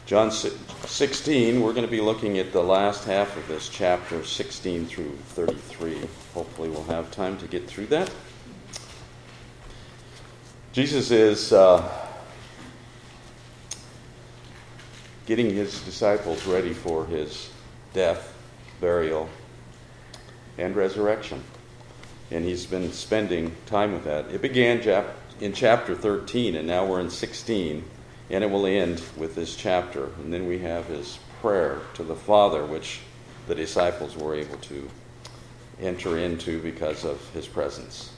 John 16, we're going to be looking at the last half of this chapter, 16 through 33. Hopefully we'll have time to get through that. Jesus is getting his disciples ready for his death, burial, and resurrection. And he's been spending time with that. It began in chapter 13, and now we're in 16. And it will end with this chapter. And then we have his prayer to the Father, which the disciples were able to enter into because of his presence.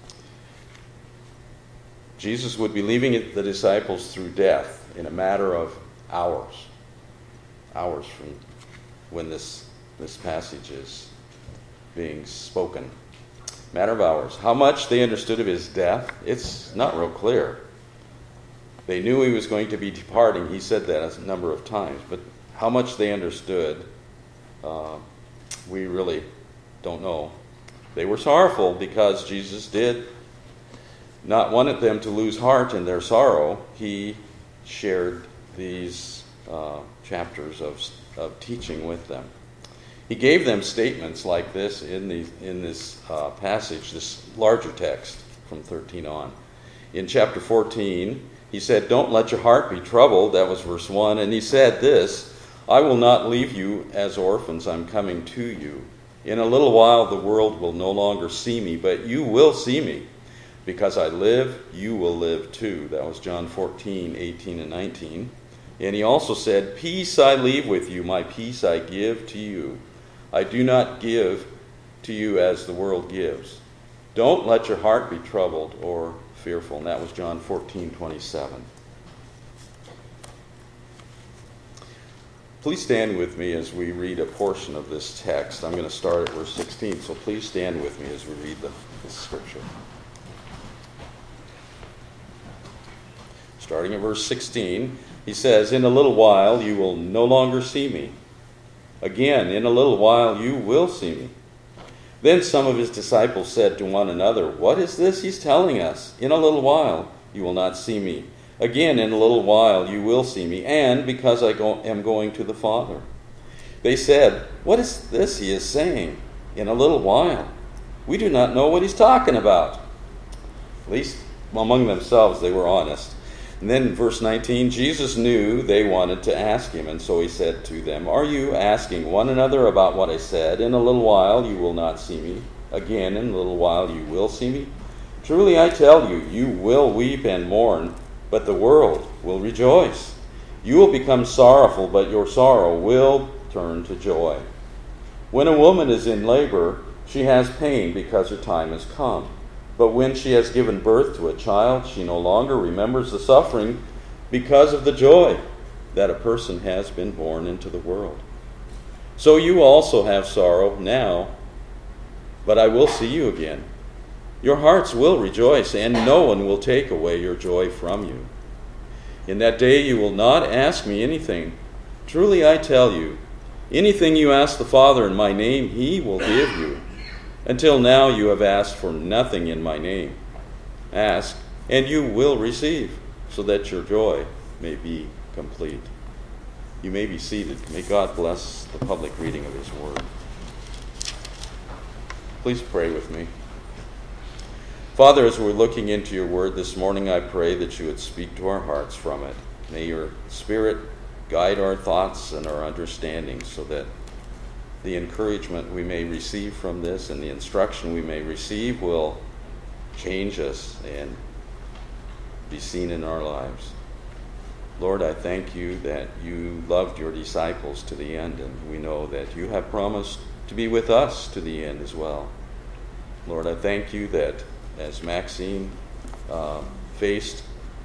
Jesus would be leaving the disciples through death in a matter of hours. Hours from when this passage is being spoken. Matter of hours. How much they understood of his death, it's not real clear. They knew he was going to be departing. He said that a number of times. But how much they understood, we really don't know. They were sorrowful because Jesus did not want them to lose heart in their sorrow. He shared these chapters of teaching with them. He gave them statements like this in this passage, this larger text from 13 on. In chapter 14, he said, "Don't let your heart be troubled." That was verse 1. And he said this, "I will not leave you as orphans. I'm coming to you. In a little while the world will no longer see me, but you will see me. Because I live, you will live too." That was John 14, 18 and 19. And he also said, "Peace I leave with you, my peace I give to you. I do not give to you as the world gives. Don't let your heart be troubled or fearful." And that was John 14, 27. Please stand with me as we read a portion of this text. I'm going to start at verse 16, so please stand with me as we read the scripture. Starting at verse 16, he says, "In a little while you will no longer see me. Again, in a little while you will see me." Then some of his disciples said to one another, "What is this he's telling us? In a little while you will not see me. Again, in a little while you will see me, and because I am going to the Father." They said, "What is this he is saying? In a little while. We do not know what he's talking about." At least among themselves they were honest. And then in verse 19, Jesus knew they wanted to ask him, and so he said to them, "Are you asking one another about what I said? In a little while you will not see me. Again, in a little while you will see me. Truly I tell you, you will weep and mourn, but the world will rejoice. You will become sorrowful, but your sorrow will turn to joy. When a woman is in labor, she has pain because her time has come. But when she has given birth to a child, she no longer remembers the suffering because of the joy that a person has been born into the world. So you also have sorrow now, but I will see you again. Your hearts will rejoice, and no one will take away your joy from you. In that day you will not ask me anything. Truly I tell you, anything you ask the Father in my name, he will give you. Until now you have asked for nothing in my name. Ask, and you will receive, so that your joy may be complete." You may be seated. May God bless the public reading of his word. Please pray with me. Father, as we're looking into your word this morning, I pray that you would speak to our hearts from it. May your Spirit guide our thoughts and our understanding so that the encouragement we may receive from this and the instruction we may receive will change us and be seen in our lives. Lord, I thank you that you loved your disciples to the end, and we know that you have promised to be with us to the end as well. Lord, I thank you that as Maxine faced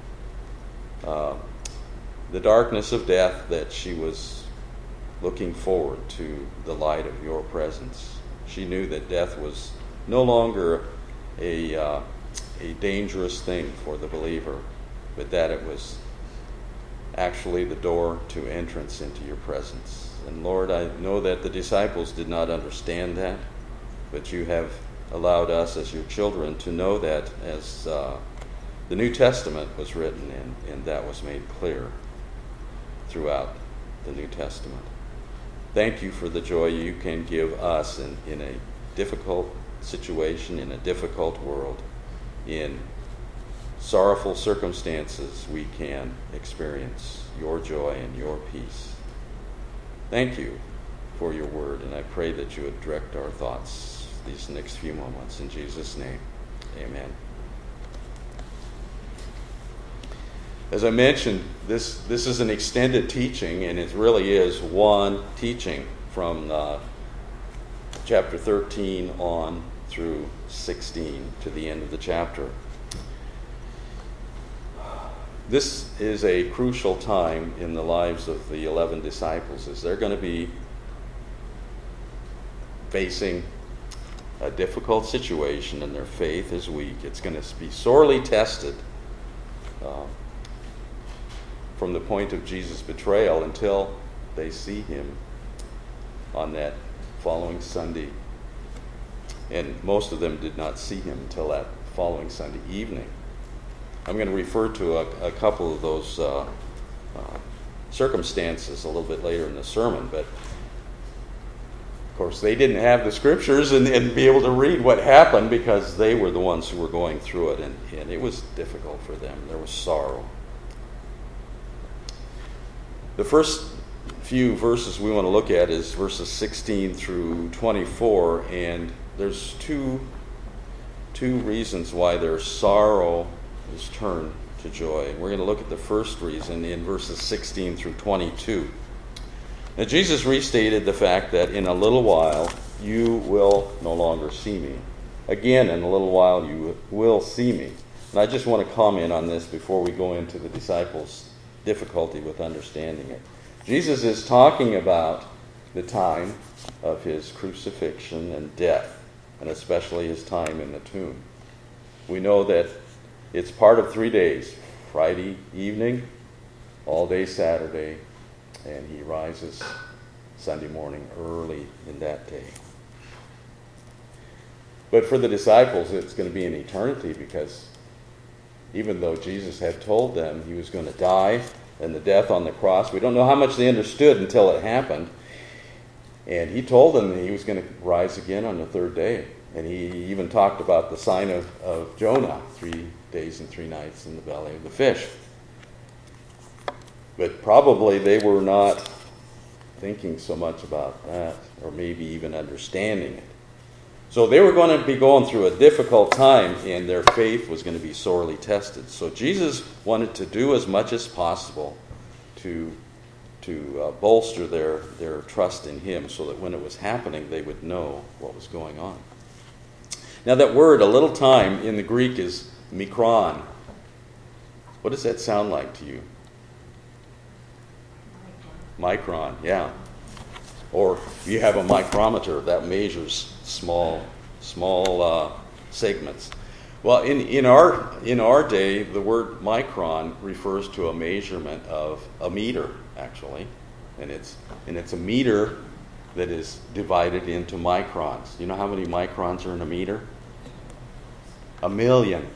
the darkness of death, that she was looking forward to the light of your presence. She knew that death was no longer a dangerous thing for the believer, but that it was actually the door to entrance into your presence. And Lord, I know that the disciples did not understand that, but you have allowed us as your children to know that as the New Testament was written and that was made clear throughout the New Testament. Thank you for the joy you can give us in a difficult situation, in a difficult world, in sorrowful circumstances. We can experience your joy and your peace. Thank you for your word, and I pray that you would direct our thoughts these next few moments. In Jesus' name, amen. As I mentioned, this is an extended teaching, and it really is one teaching from chapter 13 on through 16 to the end of the chapter. This is a crucial time in the lives of the 11 disciples, as they're going to be facing a difficult situation, and their faith is weak. It's going to be sorely tested from the point of Jesus' betrayal until they see him on that following Sunday. And most of them did not see him until that following Sunday evening. I'm going to refer to a couple of those circumstances a little bit later in the sermon, but of course they didn't have the scriptures and be able to read what happened, because they were the ones who were going through it, and it was difficult for them. There was sorrow. The first few verses we want to look at is verses 16 through 24, and there's two reasons why their sorrow is turned to joy. We're going to look at the first reason in verses 16 through 22. Now, Jesus restated the fact that in a little while you will no longer see me. Again, in a little while you will see me. And I just want to comment on this before we go into the disciples' difficulty with understanding it. Jesus is talking about the time of his crucifixion and death, and especially his time in the tomb. We know that it's part of 3 days: Friday evening, all day Saturday, and he rises Sunday morning early in that day. But for the disciples, it's going to be an eternity, because even though Jesus had told them he was going to die and the death on the cross, we don't know how much they understood until it happened. And he told them that he was going to rise again on the third day. And he even talked about the sign of Jonah, 3 days and 3 nights in the belly of the fish. But probably they were not thinking so much about that, or maybe even understanding it. So they were going to be going through a difficult time, and their faith was going to be sorely tested. So Jesus wanted to do as much as possible to bolster their trust in him, so that when it was happening, they would know what was going on. Now, that word, a little time, in the Greek is mikron. What does that sound like to you? Micron, yeah. Or you have a micrometer that measures small segments. Well, in our day, the word micron refers to a measurement of a meter, actually, and it's a meter that is divided into microns. You know how many microns are in a meter? 1,000,000.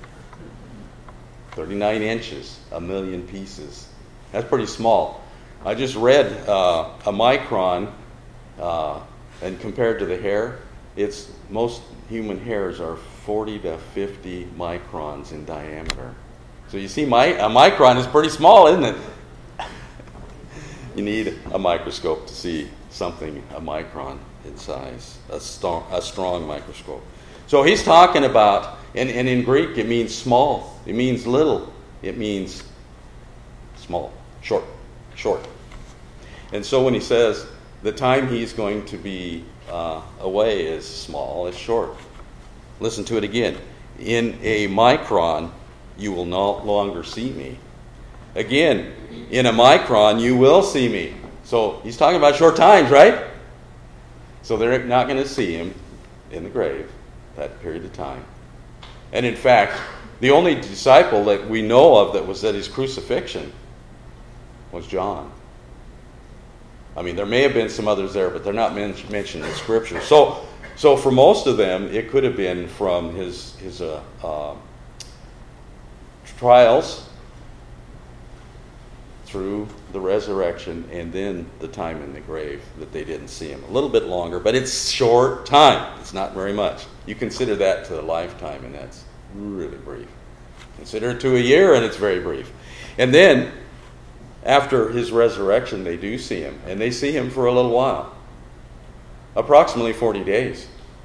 39 inches, 1,000,000 pieces. That's pretty small. I just read a micron, and compared to the hair, most human hairs are 40 to 50 microns in diameter. So you see, a micron is pretty small, isn't it? You need a microscope to see something a micron in size, a strong microscope. So he's talking about, and in Greek it means small, it means little, it means small, short. And so when he says the time he's going to be away is small, is short. Listen to it again. In a micron, you will no longer see me. Again, in a micron, you will see me. So he's talking about short times, right? So they're not going to see him in the grave that period of time. And in fact, the only disciple that we know of that was at his crucifixion was John. I mean, there may have been some others there, but they're not mentioned in Scripture. So for most of them, it could have been from his trials, through the resurrection and then the time in the grave that they didn't see him. A little bit longer, but it's short time. It's not very much. You consider that to a lifetime, and that's really brief. Consider it to a year, and it's very brief. And then, after his resurrection, they do see him, and they see him for a little while. Approximately 40 days.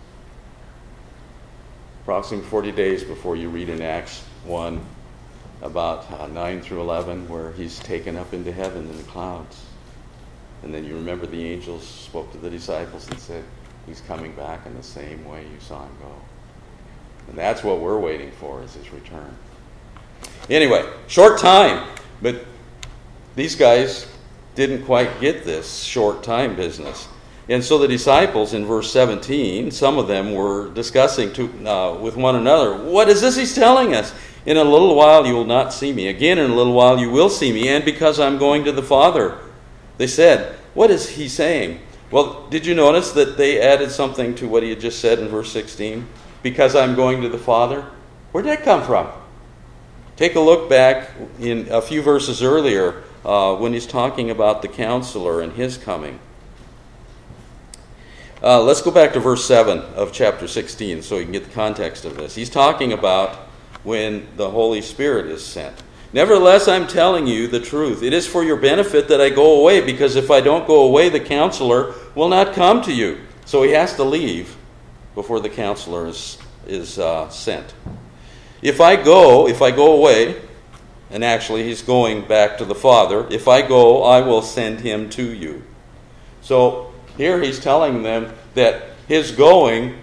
Approximately 40 days before you read in Acts 1 about 9 through 11, where he's taken up into heaven in the clouds. And then you remember the angels spoke to the disciples and said, he's coming back in the same way you saw him go. And that's what we're waiting for, is his return. Anyway, short time, but these guys didn't quite get this short time business. And so the disciples in verse 17, some of them were discussing with one another, what is this he's telling us? In a little while you will not see me. Again, in a little while you will see me, and because I'm going to the Father. They said, what is he saying? Well, did you notice that they added something to what he had just said in verse 16? Because I'm going to the Father? Where did that come from? Take a look back in a few verses earlier when he's talking about the counselor and his coming. Let's go back to verse 7 of chapter 16 so you can get the context of this. He's talking about when the Holy Spirit is sent. Nevertheless, I'm telling you the truth. It is for your benefit that I go away, because if I don't go away, the counselor will not come to you. So he has to leave before the counselor is sent. If I go away, and actually he's going back to the Father, if I go, I will send him to you. So here he's telling them that his going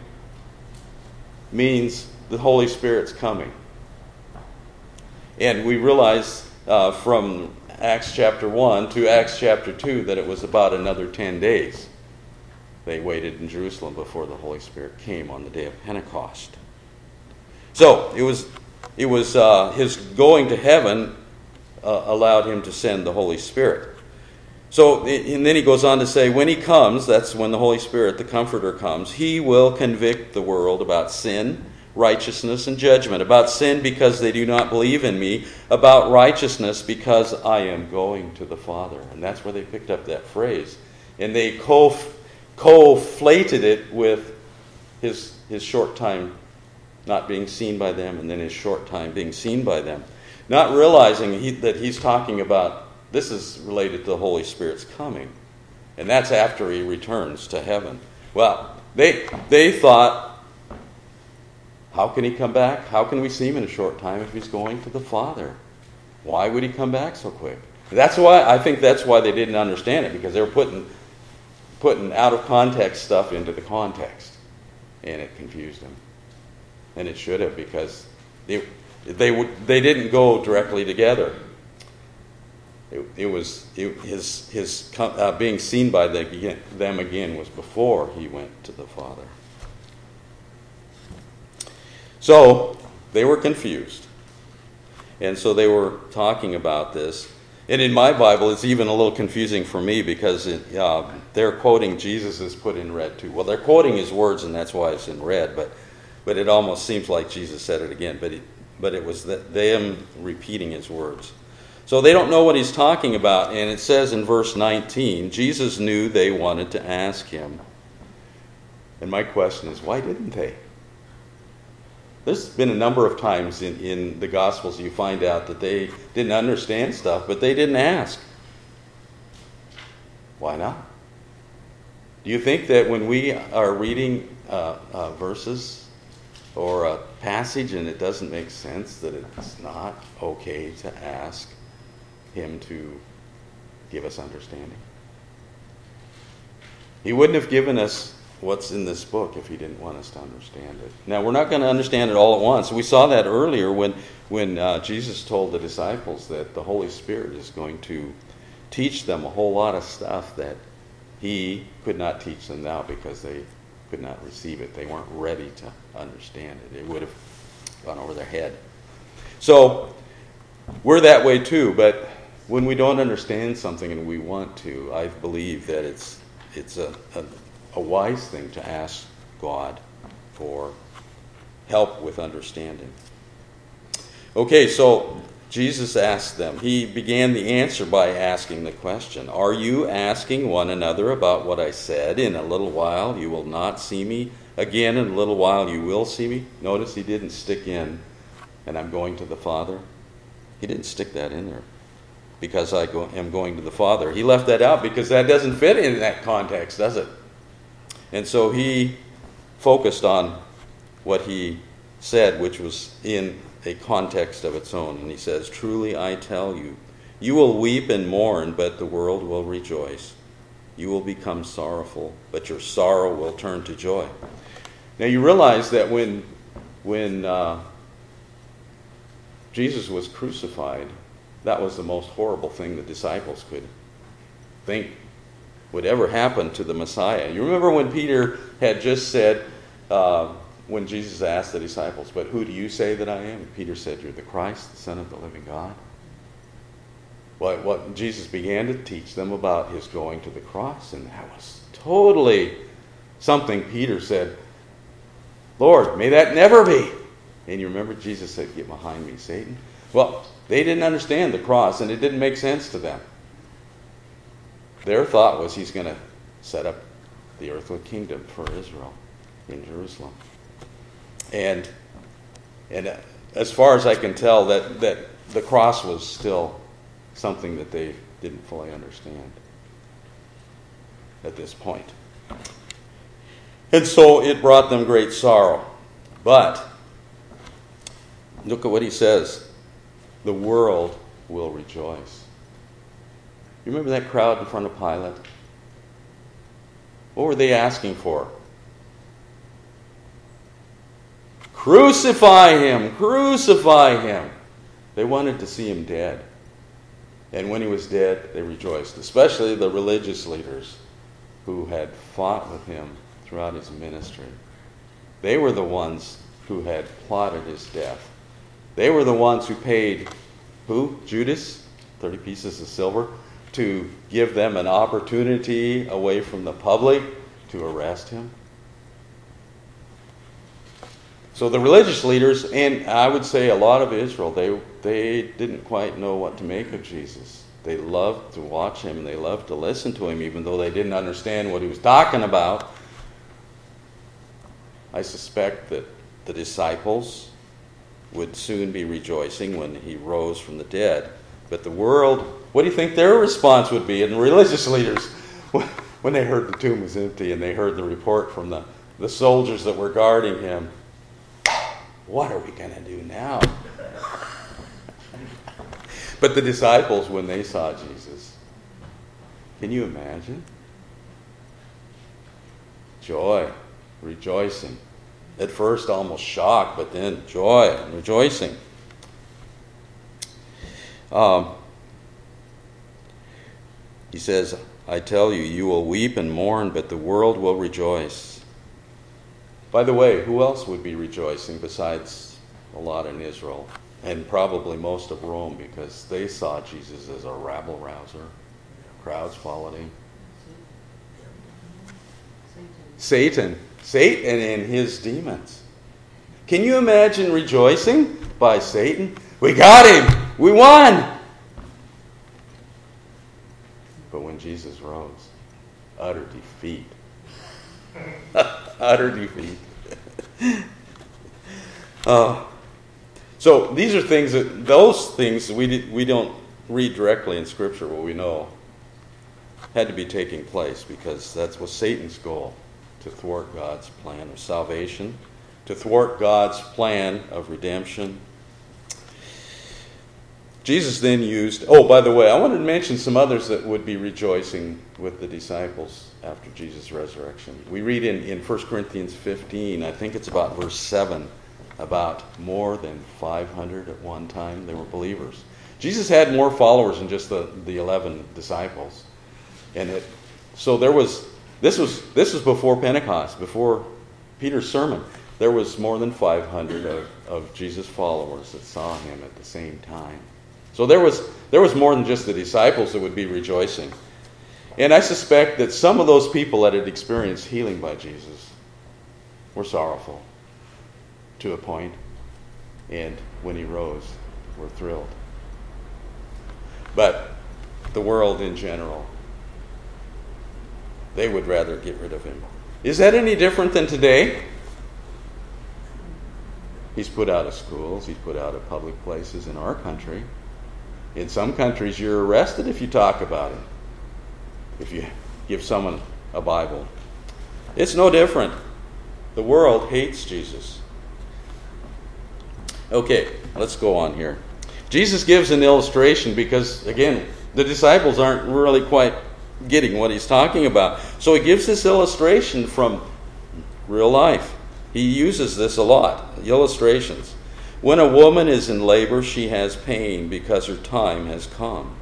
means the Holy Spirit's coming. And we realize from Acts chapter 1 to Acts chapter 2 that it was about another 10 days. They waited in Jerusalem before the Holy Spirit came on the day of Pentecost. So it was his going to heaven allowed him to send the Holy Spirit. So, and then he goes on to say, when he comes, that's when the Holy Spirit, the Comforter, comes, he will convict the world about sin, righteousness, and judgment. About sin, because they do not believe in me. About righteousness, because I am going to the Father. And that's where they picked up that phrase. And they conflated it with his short time not being seen by them, and then his short time being seen by them. Not realizing that he's talking about, this is related to the Holy Spirit's coming. And that's after he returns to heaven. Well, they thought, how can he come back? How can we see him in a short time if he's going to the Father? Why would he come back so quick? I think that's why they didn't understand it, because they were putting out of context stuff into the context. And it confused them. And it should have, because they didn't go directly together. His being seen by them again was before he went to the Father. So they were confused. And so they were talking about this. And in my Bible, it's even a little confusing for me, because they're quoting Jesus is put in red too. Well, they're quoting his words, and that's why it's in red. But it almost seems like Jesus said it again. But it was them repeating his words. So they don't know what he's talking about. And it says in verse 19, Jesus knew they wanted to ask him. And my question is, why didn't they? There's been a number of times in the Gospels you find out that they didn't understand stuff, but they didn't ask. Why not? Do you think that when we are reading verses or a passage and it doesn't make sense, that it's not okay to ask him to give us understanding? He wouldn't have given us what's in this book if he didn't want us to understand it. Now, we're not going to understand it all at once. We saw that earlier when Jesus told the disciples that the Holy Spirit is going to teach them a whole lot of stuff that he could not teach them now because they could not receive it. They weren't ready to understand it. It would have gone over their head. So we're that way too, but when we don't understand something and we want to, I believe that it's a wise thing to ask God for help with understanding. Okay, so Jesus asked them, he began the answer by asking the question, "Are you asking one another about what I said? In a little while you will not see me. Again, in a little while you will see me." Notice he didn't stick in, "and I'm going to the Father." He didn't stick that in there, "because I am going to the Father." He left that out because that doesn't fit in that context, does it? And so he focused on what he said, which was in a context of its own. And he says, "Truly I tell you, you will weep and mourn, but the world will rejoice. You will become sorrowful, but your sorrow will turn to joy." Now you realize that when Jesus was crucified, that was the most horrible thing the disciples could think would ever happen to the Messiah. You remember when Peter had just said, when Jesus asked the disciples, "But who do you say that I am?" And Peter said, "You're the Christ, the Son of the living God." What Jesus began to teach them about his going to the cross, and that was totally something Peter said, "Lord, may that never be." And you remember Jesus said, "Get behind me, Satan." Well, they didn't understand the cross, and it didn't make sense to them. Their thought was he's going to set up the earthly kingdom for Israel in Jerusalem. And as far as I can tell, that the cross was still something that they didn't fully understand at this point. And so it brought them great sorrow. But look at what he says. The world will rejoice. You remember that crowd in front of Pilate? What were they asking for? "Crucify him! Crucify him!" They wanted to see him dead. And when he was dead, they rejoiced, especially the religious leaders who had fought with him throughout his ministry. They were the ones who had plotted his death. They were the ones who paid, who? Judas, 30 pieces of silver, to give them an opportunity away from the public to arrest him. So the religious leaders, and I would say a lot of Israel, they didn't quite know what to make of Jesus. They loved to watch him, and they loved to listen to him, even though they didn't understand what he was talking about. I suspect that the disciples would soon be rejoicing when he rose from the dead. But the world, what do you think their response would be? And the religious leaders, when they heard the tomb was empty and they heard the report from the soldiers that were guarding him, "What are we going to do now?" But the disciples, when they saw Jesus, can you imagine? Joy, rejoicing. At first almost shock, but then joy and rejoicing. He says, "I tell you, you will weep and mourn, but the world will rejoice." By the way, who else would be rejoicing besides a lot in Israel? And probably most of Rome, because they saw Jesus as a rabble-rouser. Crowds followed him. Satan and his demons. Can you imagine rejoicing by Satan? "We got him! We won!" But when Jesus rose, utter defeat. Utter defeat. So these are things those things we don't read directly in Scripture, but we know had to be taking place because that was Satan's goal, to thwart God's plan of salvation, to thwart God's plan of redemption. Jesus then used, by the way, I wanted to mention some others that would be rejoicing with the disciples after Jesus' resurrection. We read in 1 Corinthians 15, I think it's about verse 7, about more than 500 at one time. They were believers. Jesus had more followers than just the 11 disciples. So this was before Pentecost, before Peter's sermon. There was more than 500 of Jesus' followers that saw him at the same time. So there was more than just the disciples that would be rejoicing. And I suspect that some of those people that had experienced healing by Jesus were sorrowful to a point, and when he rose, were thrilled. But the world in general, they would rather get rid of him. Is that any different than today? He's put out of schools. He's put out of public places in our country. In some countries, you're arrested if you talk about him, if you give someone a Bible. It's no different. The world hates Jesus. Okay, let's go on here. Jesus gives an illustration because, again, the disciples aren't really quite getting what he's talking about. So he gives this illustration from real life. He uses this a lot, illustrations. When a woman is in labor, she has pain because her time has come.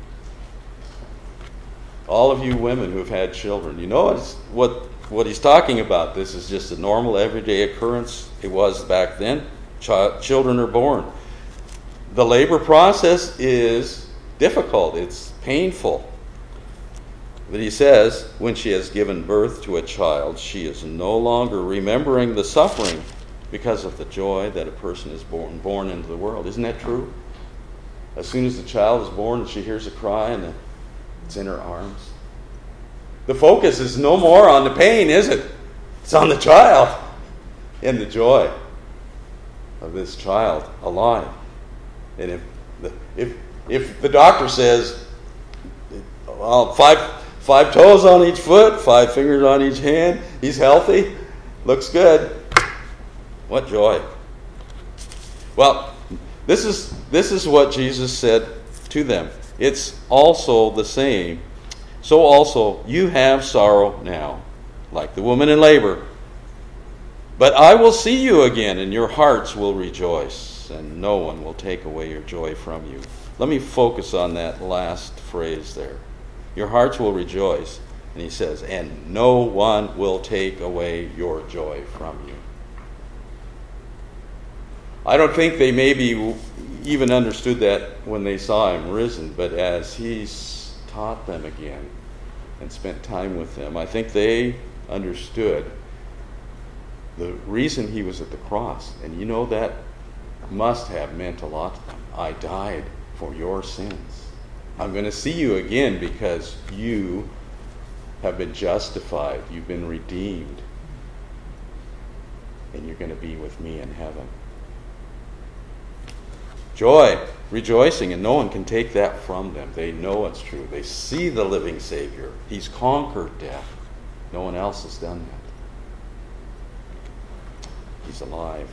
All of you women who have had children, you know what he's talking about. This is just a normal, everyday occurrence. It was back then. Children are born. The labor process is difficult. It's painful. But he says, when she has given birth to a child, she is no longer remembering the suffering because of the joy that a person is born into the world. Isn't that true? As soon as the child is born and she hears a cry and it's in her arms, the focus is no more on the pain, is it? It's on the child and the joy of this child alive. And if the doctor says, well, five toes on each foot, 5 fingers on each hand, he's healthy, looks good, what joy. Well, this is what Jesus said to them. It's also the same. So also you have sorrow now, like the woman in labor. But I will see you again, and your hearts will rejoice, and no one will take away your joy from you. Let me focus on that last phrase there. Your hearts will rejoice. And he says, and no one will take away your joy from you. I don't think they maybe even understood that when they saw him risen, but as he's taught them again and spent time with them, I think they understood the reason he was at the cross. And you know, that must have meant a lot to them. I died for your sins. I'm going to see you again because you have been justified. You've been redeemed. And you're going to be with me in heaven. Joy, rejoicing, and no one can take that from them. They know it's true. They see the living Savior. He's conquered death. No one else has done that. He's alive.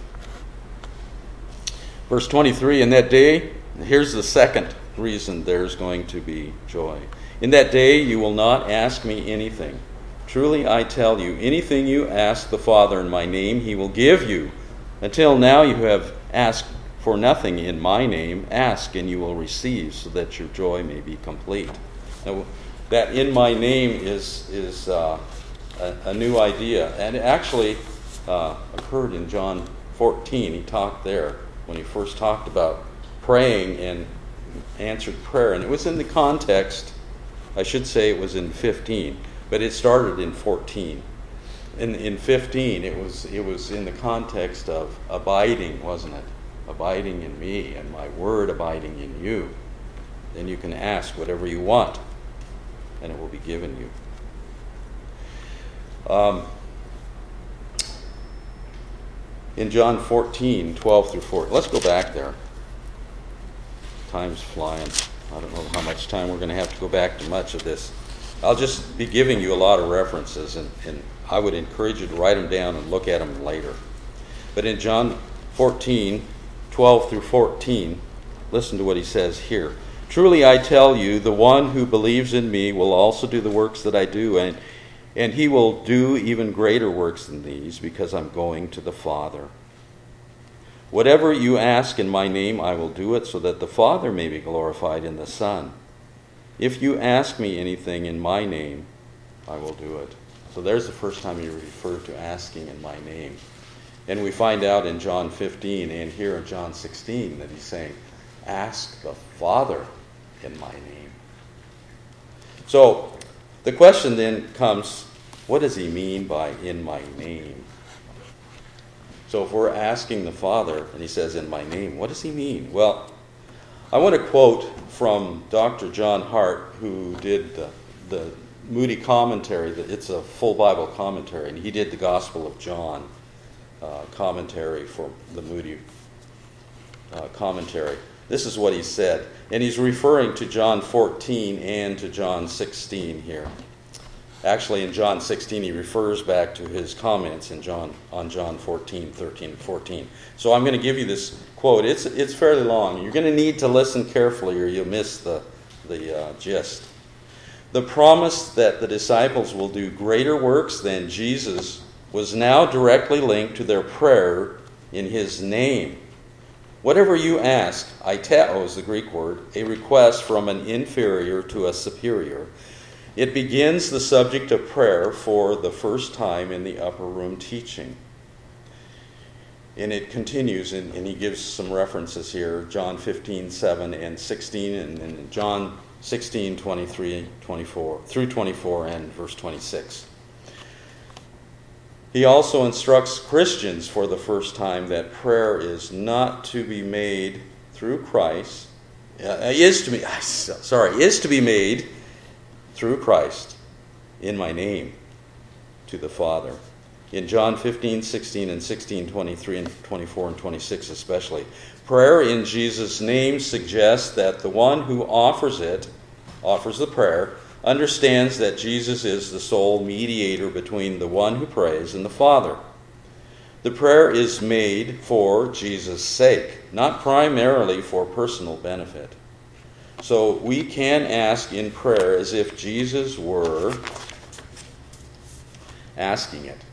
Verse 23, in that day, here's the second reason there's going to be joy. In that day you will not ask me anything. Truly I tell you, anything you ask the Father in my name, he will give you. Until now you have asked for nothing in my name. Ask and you will receive, so that your joy may be complete. Now, that in my name is a new idea, and it actually occurred in John 14. He talked there when he first talked about praying and answered prayer, and it was in the context, I should say it was in 15, but it started in 14. In 15, it was in the context of abiding, wasn't it? Abiding in me and my word abiding in you. Then you can ask whatever you want, and it will be given you. In John 14, 12 through 14. Let's go back there. Time's flying. I don't know how much time we're going to have to go back to much of this. I'll just be giving you a lot of references, and I would encourage you to write them down and look at them later. But in John 14, 12 through 14, listen to what he says here. Truly I tell you, the one who believes in me will also do the works that I do, and he will do even greater works than these, because I'm going to the Father. Whatever you ask in my name, I will do it, so that the Father may be glorified in the Son. If you ask me anything in my name, I will do it. So there's the first time you refer to asking in my name. And we find out in John 15 and here in John 16 that he's saying, ask the Father in my name. So the question then comes, what does he mean by in my name? So if we're asking the Father, and he says in my name, what does he mean? Well, I want to quote from Dr. John Hart, who did the Moody commentary. It's a full Bible commentary, and he did the Gospel of John commentary for the Moody commentary. This is what he said, and he's referring to John 14 and to John 16 here. Actually, in John 16, he refers back to his comments on John 14, 13, and 14. So I'm going to give you this quote. It's fairly long. You're going to need to listen carefully or you'll miss the gist. The promise that the disciples will do greater works than Jesus was now directly linked to their prayer in his name. Whatever you ask, aiteo is the Greek word, a request from an inferior to a superior. It begins the subject of prayer for the first time in the upper room teaching. And it continues, and he gives some references here, John 15, 7 and 16, and John 16, 23, 24, through 24, and verse 26. He also instructs Christians for the first time that prayer is not to be made through Christ, is to be made through Christ in my name to the Father. In John 15, 16, and 16, 23, and 24, and 26 especially, prayer in Jesus' name suggests that the one who offers the prayer, understands that Jesus is the sole mediator between the one who prays and the Father. The prayer is made for Jesus' sake, not primarily for personal benefit. So we can ask in prayer as if Jesus were asking it.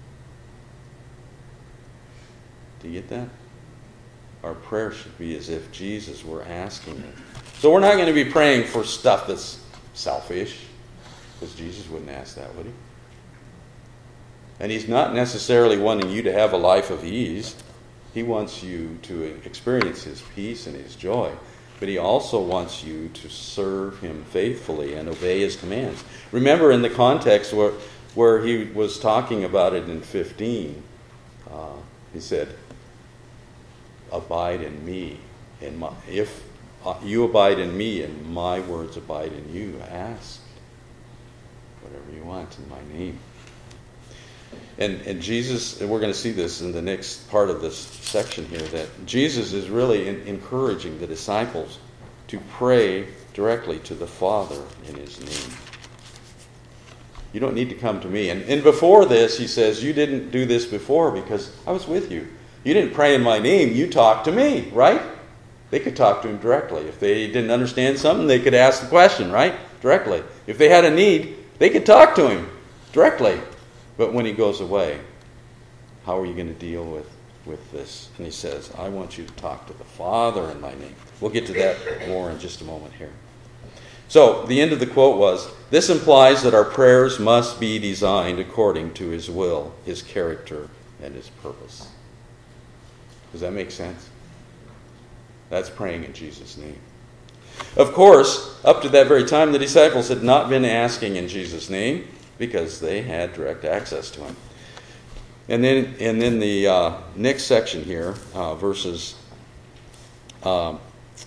Do you get that? Our prayer should be as if Jesus were asking it. So we're not going to be praying for stuff that's selfish, because Jesus wouldn't ask that, would he? And he's not necessarily wanting you to have a life of ease. He wants you to experience his peace and his joy. But he also wants you to serve him faithfully and obey his commands. Remember, in the context where he was talking about it in 15, he said, abide in me. If you abide in me and my words abide in you, ask whatever you want in my name. And Jesus, and we're going to see this in the next part of this section here, that Jesus is really encouraging the disciples to pray directly to the Father in his name. You don't need to come to me. And before this, he says, you didn't do this before because I was with you. You didn't pray in my name, you talked to me, right? They could talk to him directly. If they didn't understand something, they could ask the question, right? Directly. If they had a need, they could talk to him directly. But when he goes away, how are you going to deal with this? And he says, I want you to talk to the Father in my name. We'll get to that more in just a moment here. So, the end of the quote was, this implies that our prayers must be designed according to his will, his character, and his purpose. Does that make sense? That's praying in Jesus' name. Of course, up to that very time, the disciples had not been asking in Jesus' name because they had direct access to him. And then the next section here, verses on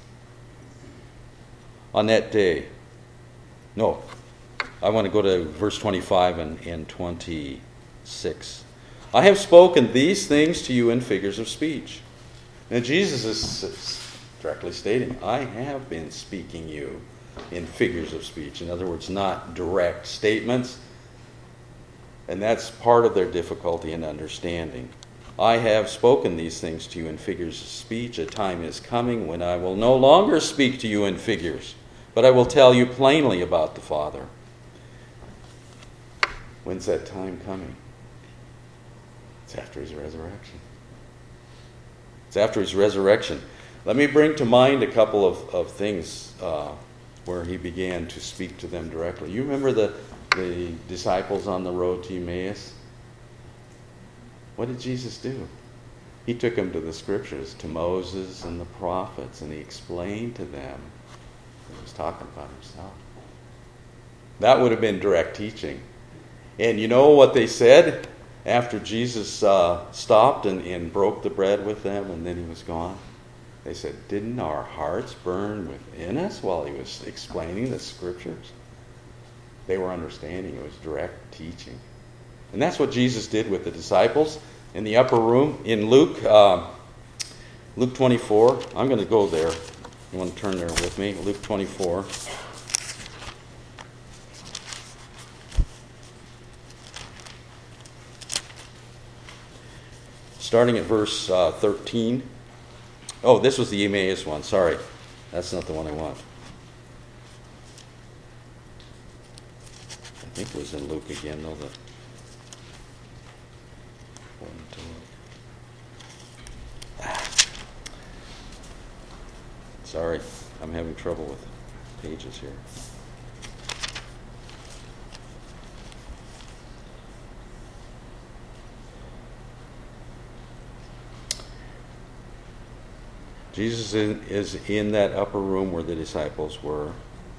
that day. No, I want to go to verse 25 and 26. I have spoken these things to you in figures of speech. Now Jesus is directly stating, I have been speaking you in figures of speech. In other words, not direct statements. And that's part of their difficulty in understanding. I have spoken these things to you in figures of speech. A time is coming when I will no longer speak to you in figures, but I will tell you plainly about the Father. When's that time coming? It's after his resurrection. It's after his resurrection. Let me bring to mind a couple of things where he began to speak to them directly. You remember the disciples on the road to Emmaus? What did Jesus do? He took them to the scriptures, to Moses and the prophets, and he explained to them. He was talking about himself. That would have been direct teaching. And you know what they said after Jesus stopped and broke the bread with them and then he was gone? They said, didn't our hearts burn within us while he was explaining the scriptures? They were understanding. It was direct teaching. And that's what Jesus did with the disciples in the upper room in Luke 24. I'm going to go there. You want to turn there with me? Luke 24. Starting at verse 13. Oh, this was the Emmaus one. Sorry. That's not the one I want. I think it was in Luke again, though. Sorry. I'm having trouble with pages here. Jesus is in that upper room where the disciples were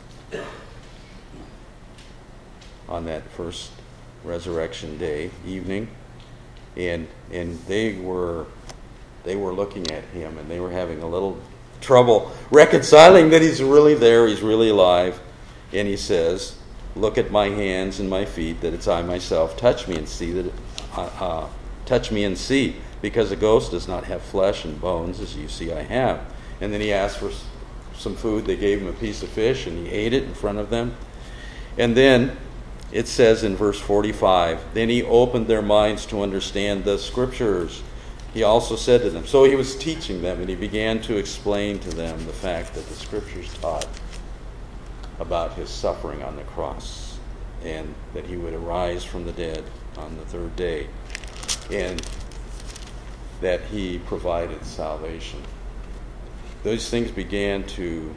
on that first resurrection day, evening, and they were looking at him, and they were having a little trouble reconciling that he's really there, he's really alive. And he says, "Look at my hands and my feet, that it's I myself. Touch me and see touch me and see, because a ghost does not have flesh and bones, as you see I have." And then he asked for some food. They gave him a piece of fish, and he ate it in front of them. And then it says in verse 45, then he opened their minds to understand the scriptures. He also said to them, so he was teaching them, and he began to explain to them the fact that the scriptures taught about his suffering on the cross, and that he would arise from the dead on the third day, and that he provided salvation. Those things began to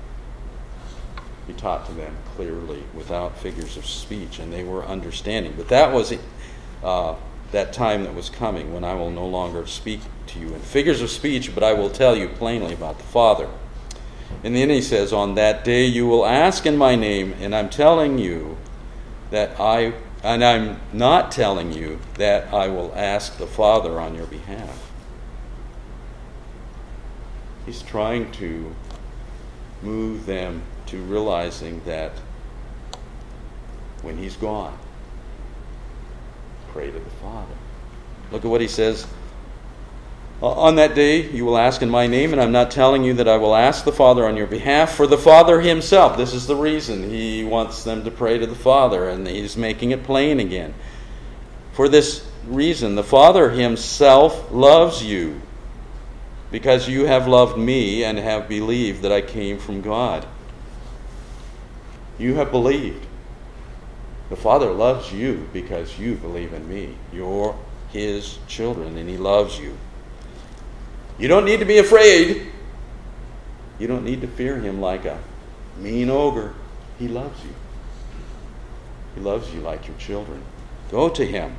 be taught to them clearly without figures of speech, and they were understanding. But that was that time that was coming when I will no longer speak to you in figures of speech, but I will tell you plainly about the Father. And then he says, on that day you will ask in my name, and I'm telling you that I'm not telling you that I will ask the Father on your behalf. He's trying to move them to realizing that when he's gone, pray to the Father. Look at what he says. On that day you will ask in my name, and I'm not telling you that I will ask the Father on your behalf, for the Father himself. This is the reason he wants them to pray to the Father, and he's making it plain again. For this reason, the Father himself loves you, because you have loved me and have believed that I came from God. You have believed. The Father loves you because you believe in me. You're his children, and he loves you. You don't need to be afraid. You don't need to fear him like a mean ogre. He loves you. He loves you like your children. Go to him.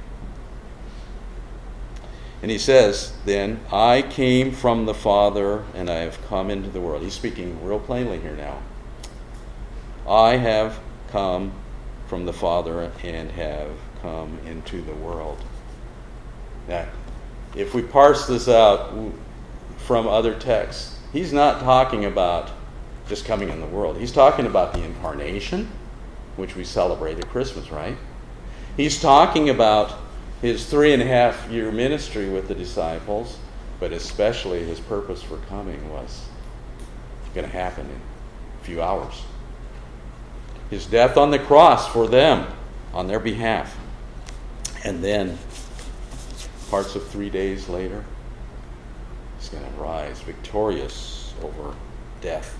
And he says then, I came from the Father and I have come into the world. He's speaking real plainly here now. I have come from the Father and have come into the world. Now, if we parse this out from other texts, he's not talking about just coming in the world. He's talking about the incarnation, which we celebrate at Christmas, right? He's talking about his 3.5-year ministry with the disciples, but especially his purpose for coming was going to happen in a few hours. His death on the cross for them, on their behalf. And then, parts of 3 days later, he's going to rise victorious over death.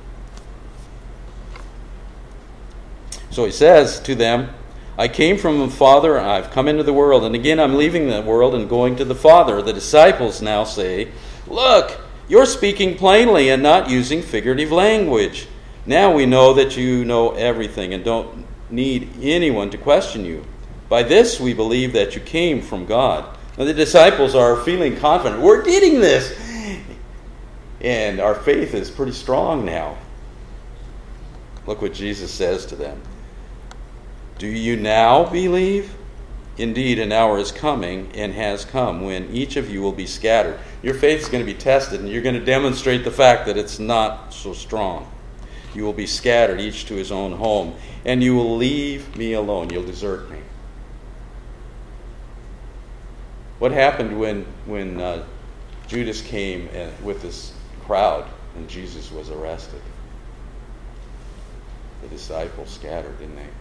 So he says to them, I came from the Father, and I've come into the world, and again I'm leaving the world and going to the Father. The disciples now say, look, you're speaking plainly and not using figurative language. Now we know that you know everything and don't need anyone to question you. By this we believe that you came from God. Now the disciples are feeling confident. We're getting this. And our faith is pretty strong now. Look what Jesus says to them. Do you now believe? Indeed, an hour is coming and has come when each of you will be scattered. Your faith is going to be tested, and you're going to demonstrate the fact that it's not so strong. You will be scattered, each to his own home, and you will leave me alone. You'll desert me. What happened when Judas came with this crowd and Jesus was arrested? The disciples scattered, didn't they?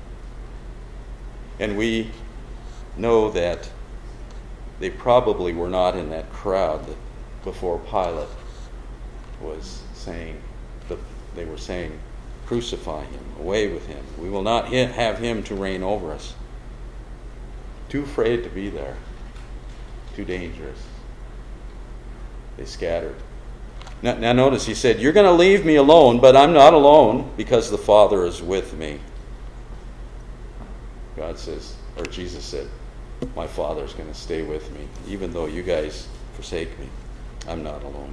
And we know that they probably were not in that crowd that before Pilate was saying, they were saying, crucify him, away with him. We will not have him to reign over us. Too afraid to be there. Too dangerous. They scattered. Now notice he said, you're going to leave me alone, but I'm not alone because the Father is with me. God says, or Jesus said, my Father's going to stay with me. Even though you guys forsake me, I'm not alone.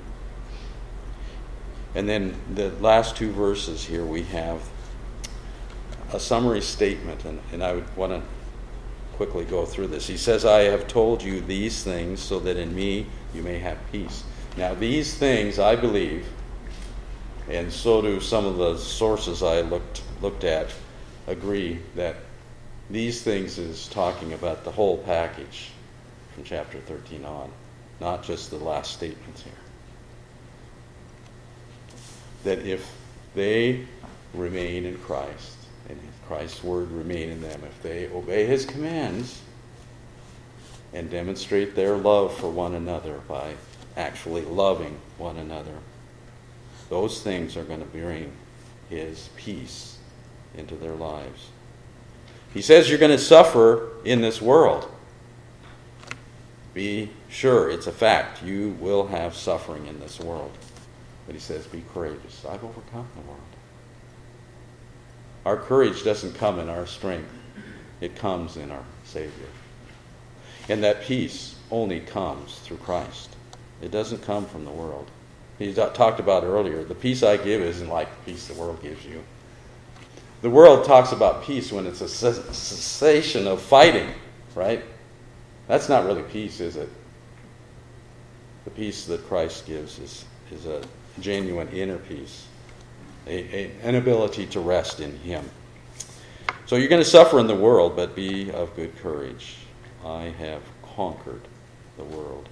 And then the last two verses here we have a summary statement, and I would want to quickly go through this. He says, I have told you these things so that in me you may have peace. Now these things, I believe, and so do some of the sources I looked at, agree that these things is talking about the whole package from chapter 13 on, not just the last statements here. That if they remain in Christ, and Christ's word remain in them, if they obey his commands and demonstrate their love for one another by actually loving one another, those things are going to bring his peace into their lives. He says you're going to suffer in this world. Be sure, it's a fact. You will have suffering in this world. But he says, be courageous. I've overcome the world. Our courage doesn't come in our strength. It comes in our Savior. And that peace only comes through Christ. It doesn't come from the world. He talked about earlier, the peace I give isn't like the peace the world gives you. The world talks about peace when it's a cessation of fighting, right? That's not really peace, is it? The peace that Christ gives is a genuine inner peace, an ability to rest in him. So you're going to suffer in the world, but be of good courage. I have conquered the world.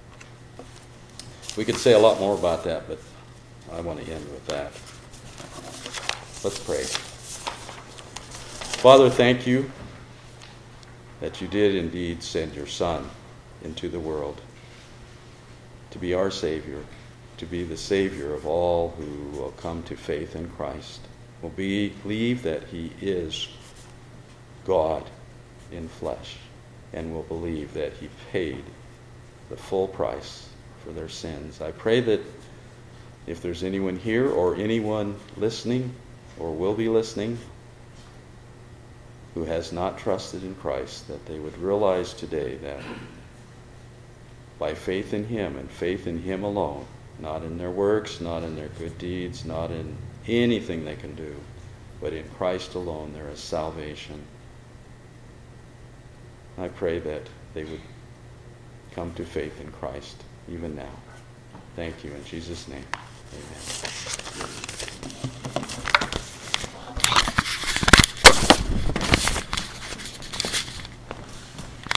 We could say a lot more about that, but I want to end with that. Let's pray. Father, thank you that you did indeed send your Son into the world to be our Savior, to be the Savior of all who will come to faith in Christ, will believe that he is God in flesh, and will believe that he paid the full price for their sins. I pray that if there's anyone here or anyone listening or will be listening who has not trusted in Christ, that they would realize today that by faith in him and faith in him alone, not in their works, not in their good deeds, not in anything they can do, but in Christ alone there is salvation. I pray that they would come to faith in Christ even now. Thank you in Jesus' name. Amen.